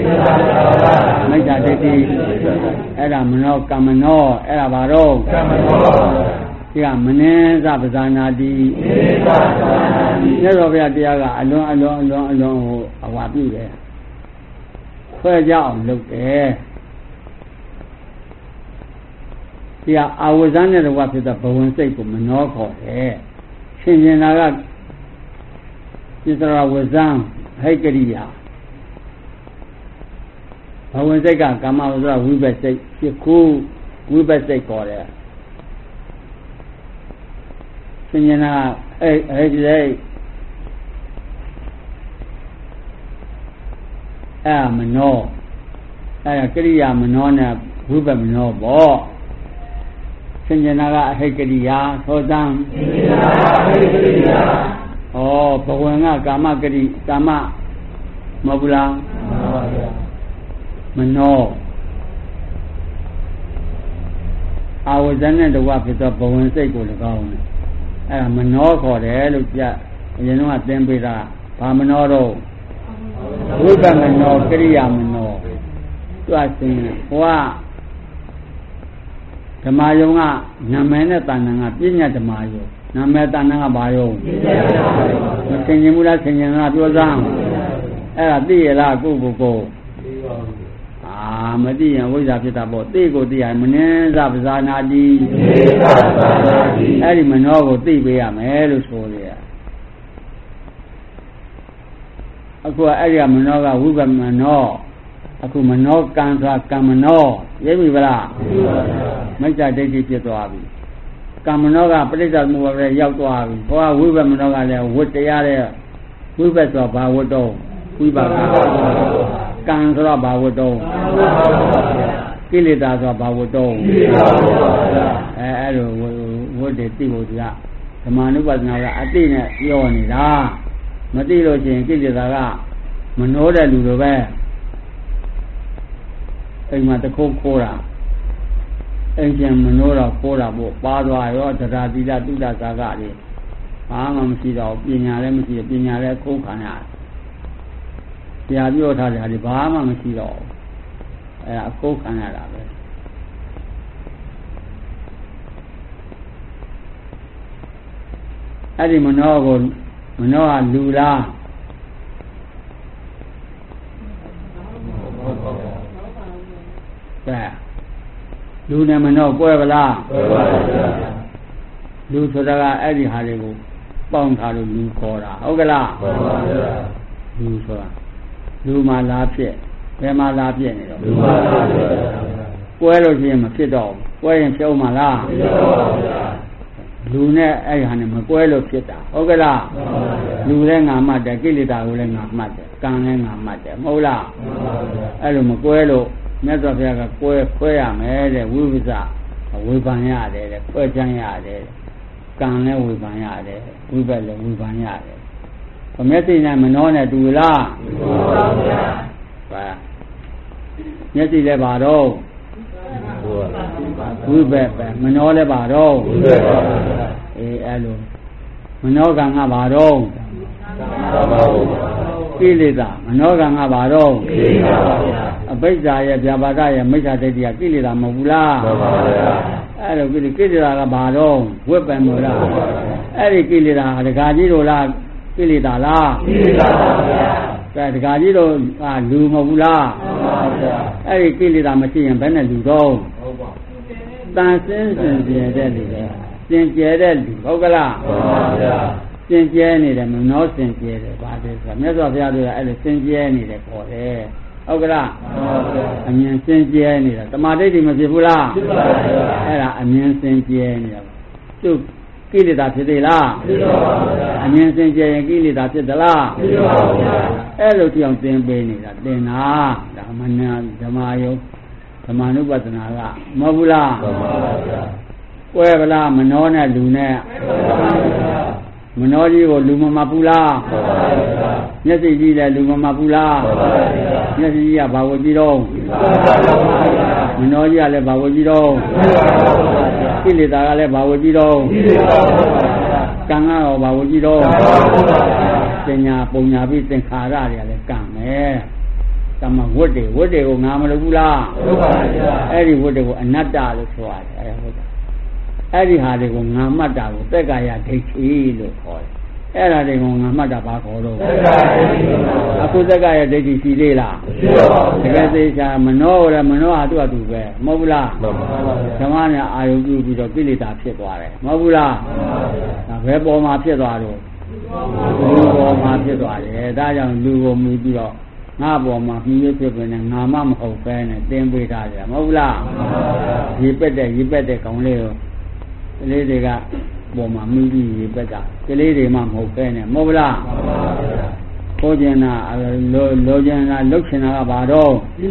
Meja Deti, Era Mano, Kamano, Era Baro, Ya Maneza, Bazanadi, Nerovia Diaga, alone, a wabi there. Where y'all look there? Yeah, I was under the water the Bowen State for Manoco there. Changing Naga, Sister was down. Hey, Gadia. ဝင်စိတ်ကကာမဆိုတာဝိပဿစိတ်ဖြစ်ခုဝိပဿစိတ်ခေါ်တယ်ဆင်ញနာအဲ့ဒီစိတ်မနောအဲ့ကရိယာမနောနဲ့ဝိပဿမနောပေါ့ဆင်ញနာကအဟိကရိယာသောတံဆင်ញနာအဟိကရိယာဩဘဝင်ကကာမဂရိကာမမဟုတ်ဘူးလားမနောအာဝဇ္ဇနဲ့တကွဖြစ်သောဘဝင်စိတ်ကို၎င်းအဲ့ဒါမနောခေါ်တယ်လို့ပြအရင်တော့သင်ပေးတာဘာမနောတော့ဝိပဿမနောကရိယာမနောသူအစင်းဟိုကဓမ္မယုံကနာမည်နဲ့တဏ္ဍာကပြဉ္ညာဓမ္မယုံနာမည်တဏ္ဍာကဘာယုံမသင်ញင်ဘူးလားသင်ញင်လားပြောစမ်းအဲ့ဒါသိရလားကိုမသိရင်ဝိဇ္ဇာဖြစ်တာပေါ့သိကိုသိရမနှင်းစပဇာနာတိအဲ့ဒီမနောကိုသိပေးရမယ်လို့ဆိုရအခုအဲ့ဒီမနောကဝိပဿမနောအခုမနောကံဆိုတာကံမနောရိပ်ပြီဗလားမိစ္ဆာဒိဋ္ဌိဖြစ်သွားပြီကံမနောကပရိစ္ဆေသမုပ္ပါဒ်ရောက်သွားပြီဟောဝိပဿမနောကလည်းဝတ်တရားတဲ့ဝိပဿဆိုဘာဝတ်တော့ဝိပါကကံဆိုတော့ဘာဝတ္တုံးကိလေသာဆိုတော့ဘာဝတ္တုံးအဲ့လိုဝတ်တယ်သိဖို့ကဓမ္မနုပဒနာကအတိနဲ့ပြောနေတာမသိလို့ရှိရင်ကိလေသာကမနှိုးတဲ့လူလိုပဲအိမ်မှာတခုတ်ခိုးတာအိမ်ကျန်မနှိုးတော့ခိုးတာပေါ့ပါသွားရောတရားသီလတုဒ္ဒစာကတွေဘာမှမရှိတော့ပညာလည်းမရှိပညာလည်းခိုးခံရတယ်ဆရာပြောထားတယ်ဟာဒီဘာမှမရှိတော့အဲ့ဒါအကုတ်ခံရတာပဲအဲ့ဒီမနောကလူလားကဲလူနဲ့မနောကွဲပါလားကွဲပါပါဗျာလူဆိုတာကအဲ့ဒီဟာတွေကိုပေါင်းထားလို့လူခေါ်တာဟုတ်ကလားမှန်ပါဗျာလူဆိုတာလူမှလာဖြစ်ဘယ်မှာလာဖြစ်နေတော့လူမှလာဖြစ်ကွဲလို့ရှိရင်မဖြစ်တော့ဘူးကွဲရင်ဖြုံးမှာလားမဖြစ်တော့ပါဗျာလူနဲ့အဲ့ဟာနဲ့မကွဲလို့ဖြစ်တာဟုတ်ကလားမှန်ပါဗျာလူလည်းငါမှတ်တယ်ကိလေသာကိုလည်းငါမှတ်တယ်ကံလည်းငါမှတ်တယ်မဟုတ်လားမှန်ပါဗျာအဲ့လိုမကွဲလို့မြတ်စွာဘုရားကခွဲရမယ်တဲ့ဝိပဿနာဝေဖန်ရတယ်တဲ့ခွဲချမ်းရတယ်ကံလည်းဝေဖန်ရတယ်ဝိပဿနာလည်းဝေဖန်ရတယ်မျက်စိနဲ့မနှောနဲ့တူလားတူပါဗျာပါမျက်စိလည်းပါတော့ဝိပဿနာမနှောလည်းပါတော့ဝိပဿနာအဲ့လိုမနှောကံကပါတော့ကိလေသာမနှောကံကပါတော့ကိလေသာပါဗျာအပိစ္ဆာရဲ့ဗျာပါဒရဲ့မိစ္ဆာဒိဋ္ဌိကကိလေသာမဟုတ်ဘူးလားမှန်ပါဗျာအဲ့လိုကိလေသာကဘာတော့ဝိပ္ပံမို့လားအဲ့ဒီကိလေသာဒကာကြီးတို့လားကိလေသာလားကိလေသာပါဗျာကဲဒကာကြီးတို့ကလူမဟုတ်ဘူးလားမှန်ပါဗျာအဲ့ဒီကိလေသာမရှိရင်ဘယ်နဲ့လူတော့ဟုတ်ပါတန်စင်းစင်ကြဲတဲ့လူပဲစင်ကြဲတဲ့လူဟုတ်ကလားမှန်ပါဗျာစင်ကြဲနေတယ်မနှောစင်ကြဲတယ်ဗါတယ်ဆိုမြတ်စွာဘုရားတို့ကအဲ့လိုစင်ကြဲနေတယ်ခေါ်တယ်ဟုတ်ကလားမှန်ပါဗျာအမြင်စင်ကြဲနေတာတမာဒိဋ္ဌိမဖြစ်ဘူးလားဖြစ်ပါဗျာအဲ့ဒါအမြင်စင်ကြဲနေတာသူကိလေသာဖြစ်သေးလားဖြစ်ပါဗျာအမြင်စင်ကြဲရင်ကိလေသာဖြစ်သလားဖြစ်ပါဗျာအဲ့လိုကြောင့်သင်ပေးနေတာသင်တာဒါမနာဓမ္မယုံဓမ္မနုပဒနာကမဟုတ်ဘူးလားမှန်ပါဗျာကွဲဗလားမနှောနဲ့လူနဲ့မနှောကြီးကိုလူမမပူလားမှန်ပါဗျာမျက်စိကြီးလည်းလူမမပူလားမှန်ပါဗျာမျက်စိကြီးကဘာဝကြည့်တော့မနှောကြီးကလည်းဘာဝကြည့်တော့ကိလေသာကလည်းဘာဝကြည့်တော့ကံကရောဘာဝကြည့်တော့ပညာပုံညာပြီးသင်္ခါရတွေကလည်းကံမယ်တမဝတ်တွေကိုငါမလုပ်ဘူးလားလုပ်ပါဗျာအဲ့ဒီဝတ်တွေကိုအနတ္တလို့ဆိုရတယ်ဟုတ်ကဲ့အဲ့ဒီဟာတွေကိုငါမှတ်တာကိုသက်ကာယဒိဋ္ဌိလို့ခေါ်တယ်အဲ့ဒါတွေကိုငါမှတ်တာဘာခေါ်တော့အခုသက်ကာယဒိဋ္ဌိရှိသေးလားရှိပါဘူးတကယ်သေးချာမနှောလည်းမနှောဟာသူ့အတူပဲမဟုတ်ဘူးလားမှန်ပါဗျာဓမ္မနဲ့အာယုပြုပြီးတော့ကိလေသာဖြစ်သွားတယ်မဟုတ်ဘူးလားမှန်ပါဗျာဒါဘယ်ပေါ်မှာဖြစ်သွားတော့လူပေါ်မှာဖြစ်သွားတယ်ဒါကြောင့်လူကိုမူပြီးတော့ငါပေါ်မှာမြည်ဖြစ်နေငါမမဟုတ်ပဲနဲ့တင်းပေးထားတယ်မဟုတ်လားရေပက်တဲ့ကောင်လေးကိုကလေးတွေကပေါ်မှာမြည်ပြီးရေပက်တာကလေးတွေမှမဟုတ်ပဲနဲ့မဟုတ်လားကိုကျင်နာလိုကျင်နာလုတ်ချင်တာကဘာတော့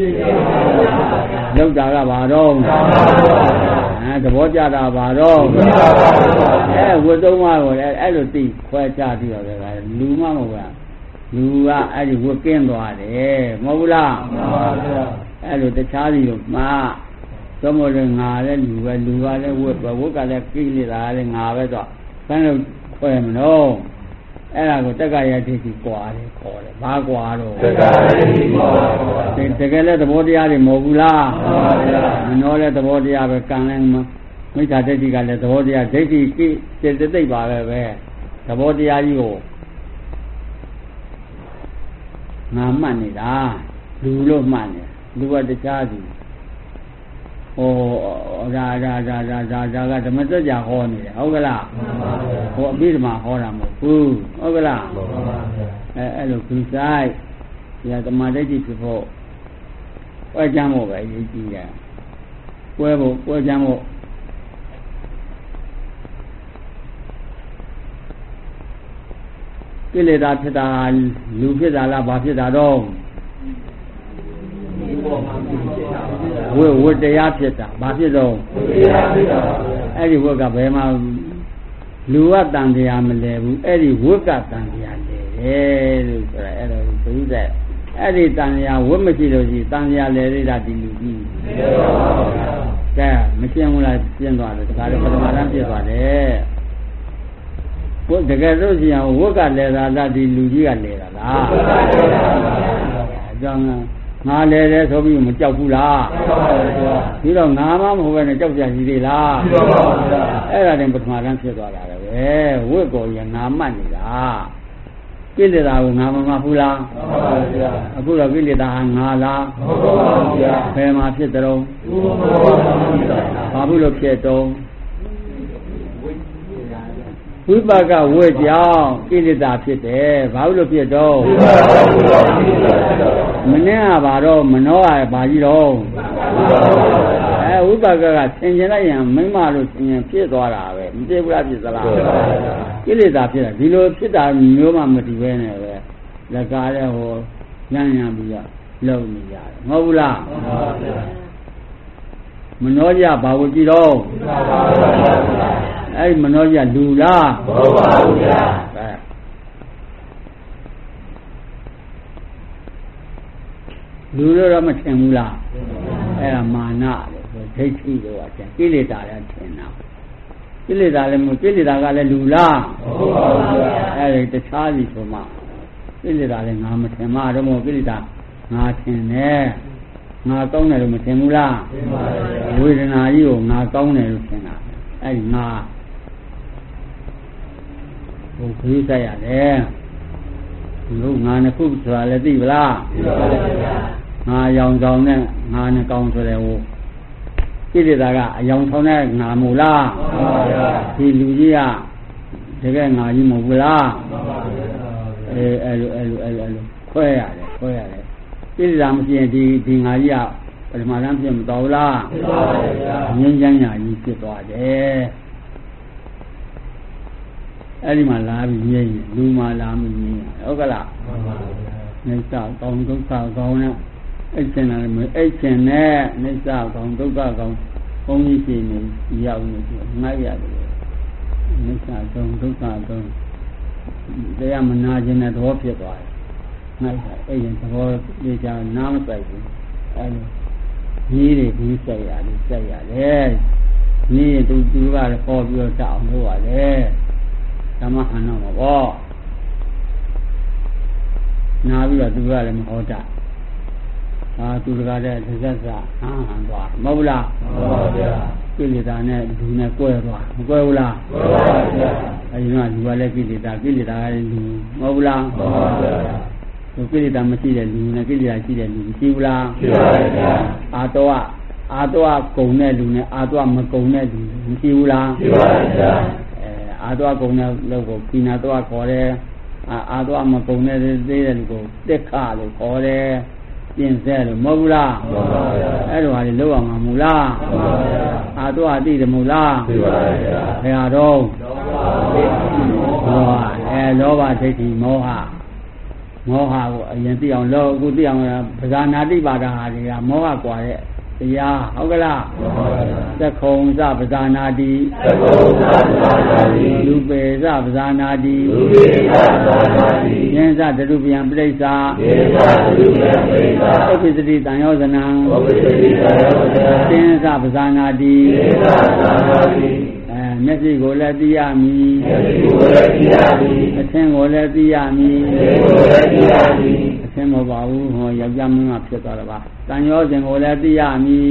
လုတ်တာကဘာတော့သဘောကျတာဘာတော့ဝတ်သုံးပါးကိုလည်းအဲ့လိုသိခွဲခြားပြီးတော့လည်းလူမှမဟုတ်ပါလူကအဲ့ဒီဝတ်ကင်းသွားတယ်မဟုတ်လားအဲ့လိုတခြားလူမှသုံးမလို့ငါလည်းလူပဲလူကလည်းဝတ်ကလည်းကိလေသာလည်းငါပဲတော့ဘယ်လိုခွဲမလို့အဲ့ဒါကိုတက္ကရာဒိဋ္ဌိကွာတယ်ခေါ်တယ်ဘာကွာတော့တက္ကရာဒိဋ္ဌိကွာတကယ်လည်းသဘောတရားတွေမဟုတ်ဘူးလားမနှောလည်းသဘောတရားပဲကံလည်းမိစ္ဆာဒိဋ္ဌိကလည်းသဘောတရားဒိဋ္ဌိစိတ်သိပ်ပါပဲသဘောတရားကြီးကိုငါမှတ်နေတာလူလို့မှတ်နေလူကတခြားစီဟောဒါကဓမ္မစကြာဟောနေတယ်ဟုတ်ကလားဟောအဘိဓမ္မာဟောတာမဟုတ်ဘူးဟုတ်ကလားအဲ့လိုခုဆိုင်ဒီဓမ္မဒိဋ္ဌိဖြစ်ဖို့ပွဲချမ်းဖို့ပဲအရေးကြီးတယ်ပွဲချမ်းဖို့ကိလေသာဖြစ်တာလူဖြစ်တာလားဘာဖြစ်တာတော့ဝတ်တရားဖြစ်တာဘာဖြစ်တော့အဲ့ဒီဝတ်ကဘယ်မှာလူကတန်တရားမလဲဘူးအဲ့ဒီဝတ်ကတန်တရားလဲတယ်လို့ဆိုတာအဲ့ဒါဘုရားအဲ့ဒီတန်တရားဝတ်မရှိလို့ရှိတန်တရားလဲရတာဒီလူကြီးကဲမရှင်းဘူးလားရှင်းသွားတယ်ဒါကြတော့ပထမတန်းပြသွားတယ်ဘုတကယ်လို့ရှိရင်ဝတ်ကလဲတာလားဒီလူကြီးကလဲတာလားအကြောင်းငါလဲတယ်ဆိုပြီးမကြောက်ဘူးလားပြီးတော့ငါမှမဟုတ်ပဲနဲ့ကြောက်ကြကြီးသေးလားအဲ့ဒါတင်ပထမတန်းဖြစ်သွားတာပဲဝတ်ကိုရငါမှတ်နေတာကိလေသာကိုငါမမှတ်ဘူးလားအခုတော့ကိလေသာဟာငါလားဘယ်မှာဖြစ်တုံးဘာဘူးလို့ဖြစ်တုံးဝိပါကဝတ်ကြောင့်ကိလေသာဖြစ်တယ်ဘာလို့ဖြစ်တော့မင်းကဘာတော့မနှောရဘာကြီးတော့ဝိပါကကသင်ကျင်လိုက်ရင်မိမလို့သင်ရင်ဖြစ်သွားတာပဲမဖြစ်ဘူးလားဖြစ်သလားကိလေသာဖြစ်တာဒီလိုဖြစ်တာမျိုးမှမတူပဲနဲ့ပဲလက်ကားတဲ့ဟိုညံ့ပြီးတော့လုံနေရတယ်မဟုတ်ဘူးလားမနှောကြဘာဝကြည့်တော့အဲ့မနှောကြလူလားမဟုတ်ပါဘူးဗျာလူတော့မထင်ဘူးလားအဲ့ဒါမာနလေဒိဋ္ဌိလို့အထင်ကိလေသာလည်းထင်တာကိလေသာလည်းမကိလေသာကလည်းလူလားမဟုတ်ပါဘူးဗျာအဲ့ဒီတခြားစီဆိုမှကိလေသာလည်းငါမထင်မှတော့မဟုတ်ကိလေသာငါထင်တယ်ငါကောင်းတယ်လို့မထင်ဘူးလားထင်ပါဘူးဝေဒနာကြီးကိုငါကောင်းတယ်လို့ထင်တာအဲ့ဒီငါဘုရားဆက်ရတယ်လူငါနှစ်ခုဆိုတာလည်းသိပလားသိပါပါဗျာငါရောင်ဆောင်နဲ့ငါနဲ့ကောင်းဆိုတယ်ဟိုကိလေသာကအယောင်ဆောင်တဲ့ငါမို့လားမှန်ပါဗျာဒီလူကြီးကတကယ်ငါကြီးမဟုတ်ဘူးလားမှန်ပါဗျာအဲ့လိုခွဲရတယ်ကိလေသာမရှိရင်ဒီငါကြီးကပထမတန်းဖြစ်မတော်ဘူးလားဖြစ်ပါပါဗျာငြင်းချမ်းညာကြီးဖြစ်သွားတယ်အဲ့ဒီမှာလာပြီးငြိမ့်လူမှာလာပြီးငြိမ့်ဟုတ်ကလားမှန်ပါဗျာနေစာကောင်းဒုက္ခကောင်းနဲ့အိတ်ချင်တယ်မအိတ်ချင်နဲ့နေစာကောင်းဒုက္ခကောင်းဘုန်းကြီးရှင်နေရောက်နေပြီငှက်ရတယ်နေစာကောင်းဒုက္ခကောင်းတရားမနာခြင်းနဲ့သဘောဖြစ်သွားတယ်ငှက်ရအဲ့ရင်သဘောလေးချာနားမဆိုင်ဘူးအဲ့လိုကြီးတွေပြီးဆက်ရတယ်นี่သူကလည်းပေါ်ပြီးတော့တောင်းလို့ရတယ်ဓမ္မဟန်တော့ဘောနာပြီးတော့သူကလည်းမဟောတာသူကလည်းသစ္စာဟန်သွားမဟုတ်လားမှန်ပါဗျာကိလေသာနဲ့လူနဲ့ကွဲသွားမကွဲဘူးလားမှန်ပါဗျာအဲဒီကလူကလည်းကိလေသာကလည်းလူမဟုတ်ဘူးလားမှန်ပါဗျာသူကိလေသာမရှိတဲ့လူနဲ့ကိလေသာရှိတဲ့လူမရှိဘူးလားရှိပါဗျာအာတောကုံတဲ့လူနဲ့အာတောမကုံတဲ့လူမရှိဘူးလားရှိပါဗျာအာတောကုံတဲ့လောက်ကိုကိနာတောခေါ်တယ်အာသွားမကုန်တဲ့သေးတဲ့လူကိုတက်ခလို့ခေါ်တယ်ပြင်ဆဲလို့မဟုတ်ဘူးလားမှန်ပါဗျာအဲ့လိုဟာတွေလောက်အောင်မှာမူလားမှန်ပါဗျာအာသွားသိတယ်မူလားသိပါဗျာဘယ်ဟာတော့လောဘဒိဋ္ဌိမောဟကိုအရင်သိအောင်လို့အခုသိအောင်ပဇာနာတိပါဒဟာတွေကမောဟကွာတဲ့တရားဟုတ်ကလားမှန်ပါဗျာသက္ခုံစပဇာနာတိလူပေစပဇာနာတိယင်းစတရုပယံပရိစ္ဆာဥပ္ပစ္စတိတံယောဇနံသင်္စပဇာနာတိမျက်စိကိုလည်းသိရမည်အသင်ကိုလည်းသိရမည်အသင်မဟုတ်ပါဘူးဟောယောက်ျားမင်းကဖြစ်သွားတော့ပါတန်ရောစဉ်ကိုလည်းသိရမည်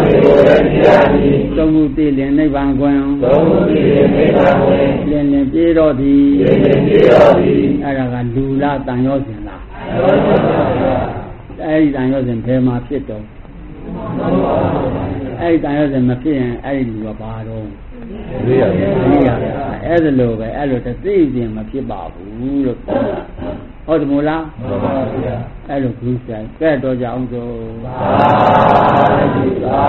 သုံးခုသိလင်နိဗ္ဗာန်ခွင်လင်ပြေတော့သည်အဲ့ဒါကလူလားတန်ရောစဉ်လားအဲ့ဒီတန်ရောစဉ်ဘယ်မှာဖြစ်တော့အဲ့ဒီတန်ရောစဉ်မဖြစ်ရင်အဲ့ဒီလူကဘာတော့သိရတယ်အဲ့ဒါလိုပဲအဲ့လိုတသိခြင်းမဖြစ်ပါဘူးလို့ဟုတ်တယ်မို့လားမှန်ပါဗျာအဲ့လိုကူးဆိုင်ကဲတော့ကြအောင်ဆိုသာ